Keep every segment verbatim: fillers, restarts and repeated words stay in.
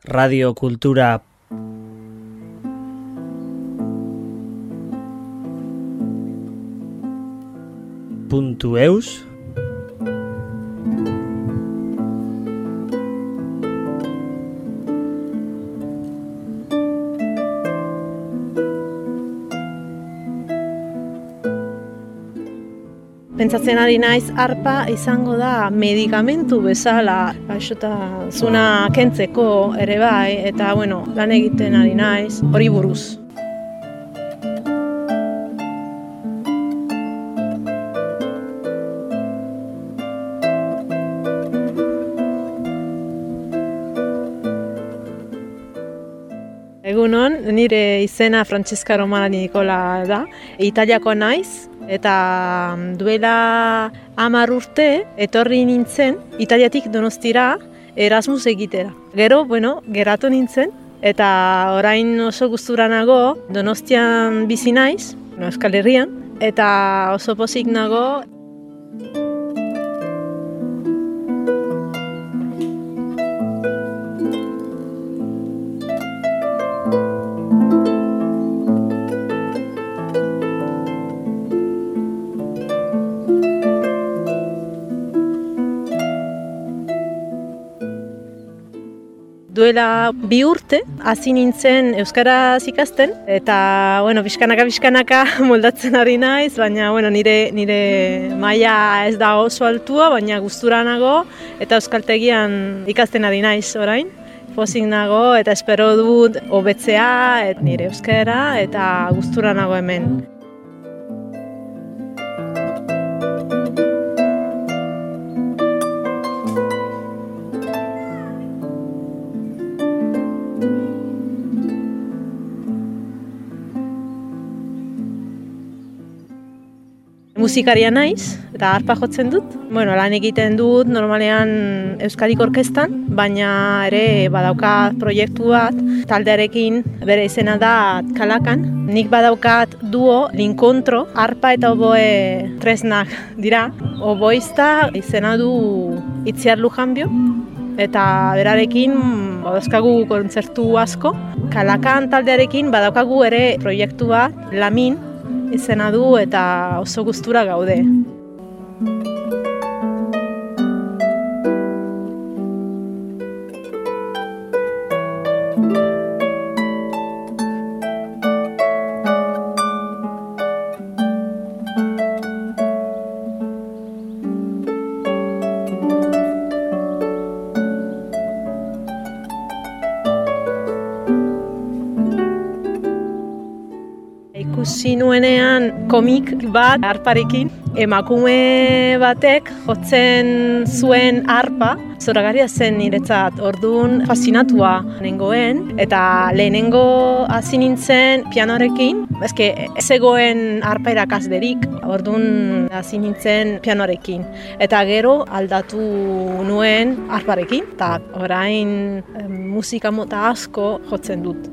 radiokultura puntu eus. Pentsatzen ari naiz arpa izango da medikamentu bezala gaixotasuna kentzeko ere bai, eta bueno, lan egiten ari naiz hori buruz. Egunon, nire izena Francesca Romani Nikola da, Italiako naiz. Eta duela hamar urte etorri nintzen Italiatik Donostira Erasmus egitera. Gero, bueno, geratu nintzen eta orain oso gustura nago Donostian bizi naiz, no, Euskal Herrian, eta oso pozik nago. Duela bi urte hasi nintzen euskaraz ikasten eta bueno, pixkanaka pixkanaka moldatzen ari naiz, baina bueno, nire nire maila ez da oso altua, baina gustura nago eta euskaltegian ikasten ari naiz orain. Pozik nago eta espero dut hobetzea et nire euskara eta gustura nago hemen. Musikaria naiz eta arpa jotzen dut. Bueno, lan egiten dut normalean Euskadik orkestan, baina ere badaukat proiektu bat taldearekin, bere izena da Kalakan. Nik badaukat duo Linkontro, arpa eta oboe tresnak dira. Oboista izena du Itziar Lujanbio eta berarekin badauzkagu kontzertu asko. Kalakan taldearekin badaukagu ere proiektu bat, Lamin, izena du eta oso gustura gaude. Ikusi nuenean komik bat arparekin, emakume batek jotzen zuen arpa, zoragarria zen niretzat, orduan fascinatua nengoen, eta lehenengo hasi nintzen pianoarekin, eske ez zegoen arpa erakaslerik, orduan hasi nintzen pianoarekin, eta gero aldatu nuen arparekin, eta orain musika mota asko jotzen dut.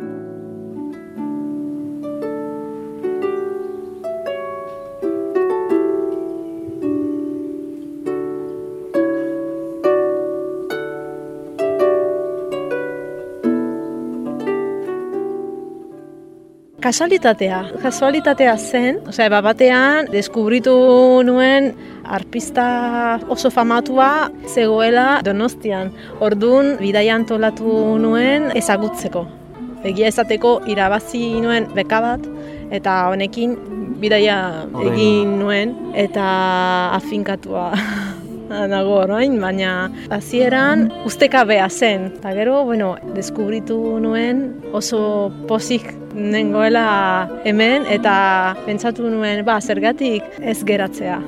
Kasualitatea. Kasualitatea zen, osea, batean deskubritu nuen arpista oso famatua zegoela Donostian. Orduan bidaia antolatu nuen ezagutzeko. Egia esateko irabazi nuen beka bat eta honekin bidaia egin nuen eta afinkatua nago orain, baina hasieran ustekabea zen. Eta gero, bueno, deskubritu nuen oso pozik nengoela hemen eta pentsatu nuen, ba, zergatik ez geratzea.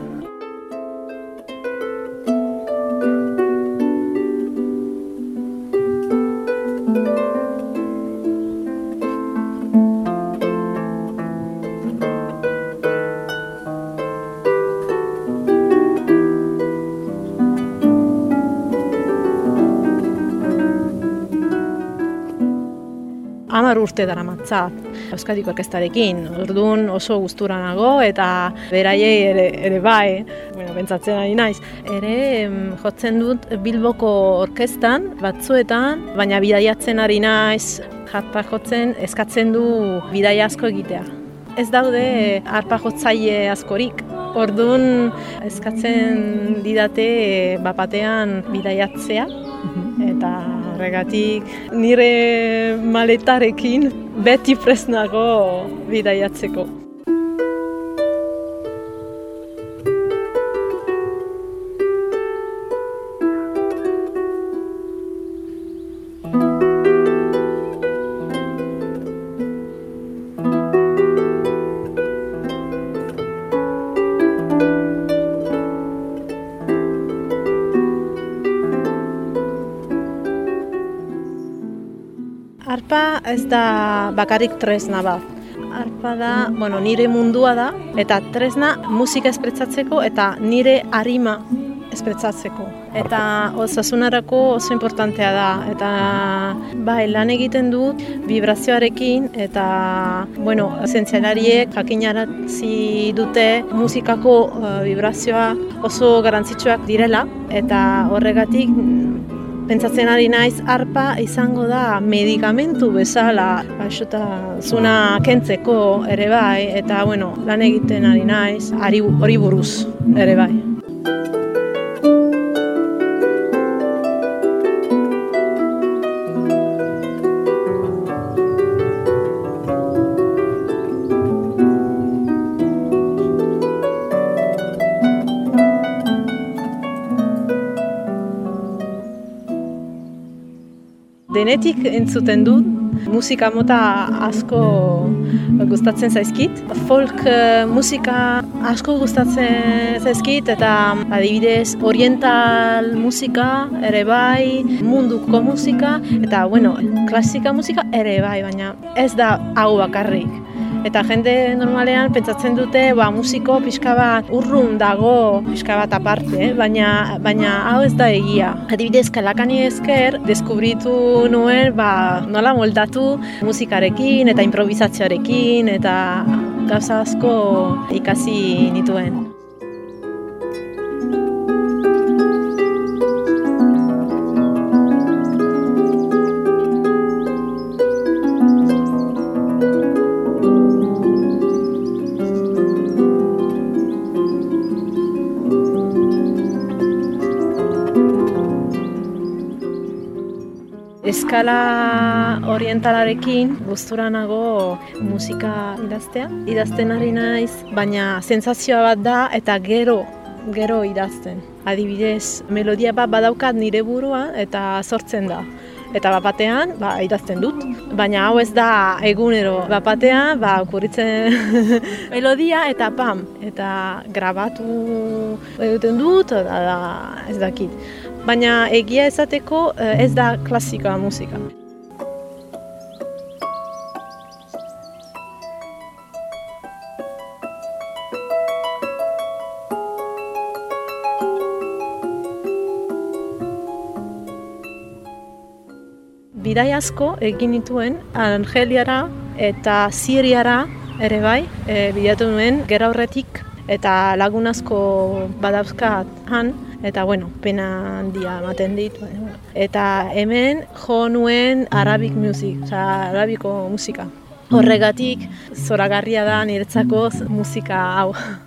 hamar urte daramatzat Euskadiko Orkestarekin. Orduan oso gustura nago eta beraiei ere, ere bai, bueno, pentsatzen ari naiz. Ere jotzen dut Bilboko orkestan, batzuetan, baina bidaiatzen ari naiz, arpa jotzen eskatzen du bidaia asko egitea. Ez daude arpa jotzaile askorik. Orduan eskatzen didate bapatean bidaiatzea eta horregatik nire maletarekin beti prest nago bidaiatzeko. Arpa ez da bakarrik tresna bat. Arpa da, bueno, nire mundua da, eta tresna musika espresatzeko eta nire arima espresatzeko. Eta osasunarako oso importantea da. Eta bai, lan egiten dut vibrazioarekin eta, bueno, zientzialariek jakinarazi dute musikako uh, vibrazioa oso garrantzitsuak direla eta horregatik pentsatzen ari naiz arpa izango da medikamentu bezala gaixotasuna kentzeko ere bai eta bueno, lan egiten ari naiz hori buruz ere bai. Denetik entzuten dut, musika mota asko gustatzen zaizkit. Folk musika asko gustatzen zaizkit eta adibidez oriental musika ere bai, munduko musika eta bueno, klasika musika ere bai, baina ez da hau bakarrik. Eta jende normalean pentsatzen dute ba, musiko pixka bat urrun dago, pixka bat aparte, baina, baina hau ez da egia. Adibidez, Kalakani esker deskubritu nuen ba, nola moldatu musikarekin eta improvisazioarekin eta gauza asko ikasi nituen. Eskala orientalarekin gustura nago musika idaztea. Idazten ari naiz, baina sentsazioa bat da eta gero, gero idazten. Adibidez, melodia bat badaukat nire buruan eta sortzen da. Eta bapatean, ba, idazten dut. Baina hau ez da egunero. Bapatean, ba, okurritzen melodia eta pam. Eta grabatu egiten dut, da, ez dakit. Baina egia esateko ez da klasika musika. Bidai asko egin nituen Argeliara eta Siriara ere bai, e, bidatu nuen gerra horretik eta lagun asko badauzkat han. Eta, bueno, pena handia ematen dit. Eta hemen jo nuen Arabic music, oza, arabiko musika. Horregatik, zoragarria da niretzako musika hau.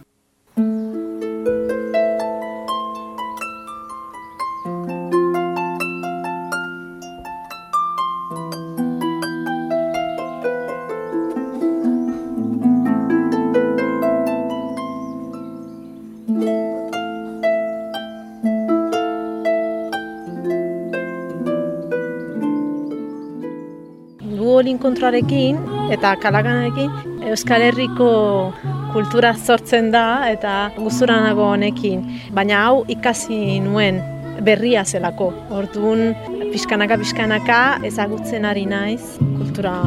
Linkontrarekin eta Kalakanarekin Euskal Herriko kultura sortzen da eta gustura nago honekin. Baina hau ikasi nuen berria zelako. Orduan pixkanaka pixkanaka ezagutzen ari naiz kultura.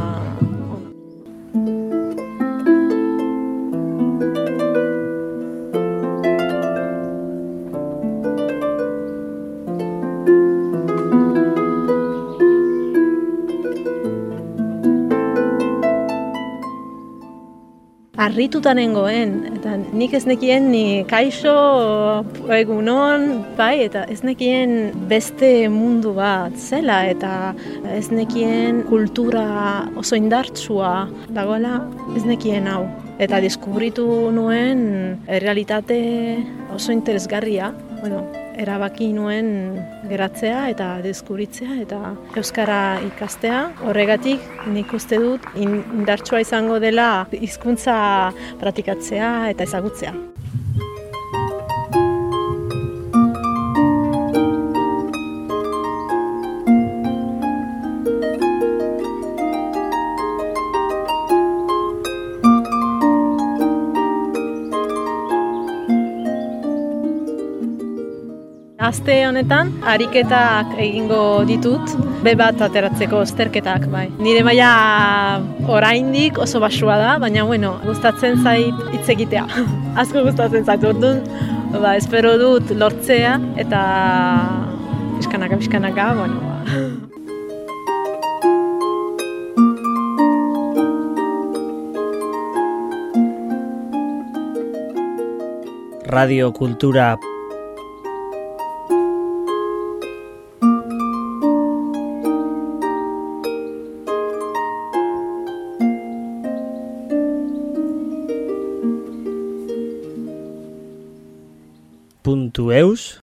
Arrituta nengoen, eta nik ez nekien ni kaixo, egunon, bai, eta ez nekien beste mundu bat zela, eta ez nekien kultura oso indartsua dagoela, ez nekien hau. Eta deskubritu nuen realitate oso interesgarria, bueno, erabaki nuen geratzea eta deskubritzea eta euskara ikastea. Horregatik nik uste dut indartsua izango dela hizkuntza praktikatzea eta ezagutzea. Aste honetan, ariketak egingo ditut, be bat ateratzeko azterketak, bai. Nire maila oraindik oso baxua da, baina bueno, gustatzen zait hitz egitea. Asko gustatzen zait, orduan, ba, espero dut lortzea eta pixkanaka, pixkanaka, bueno, ba. Radio Kultura puntu eus